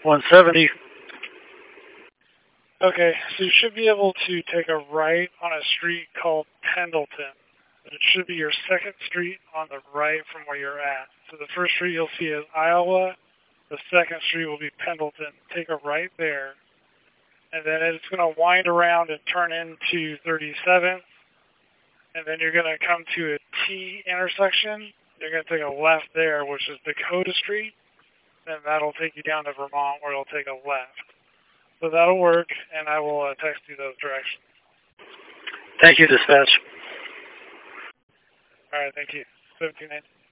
170. Okay, so you should be able to take a right on a street called Pendleton. It should be your second street on the right from where you're at. So the first street you'll see is Iowa. The second street will be Pendleton. Take a right there. And then it's going to wind around and turn into 37th. And then you're going to come to a T intersection. You're going to take a left there, which is Dakota Street. And that'll take you down to Vermont, where it'll take a left. So that'll work, and I will text you those directions. Thank you, dispatch. All right, thank you. 1790.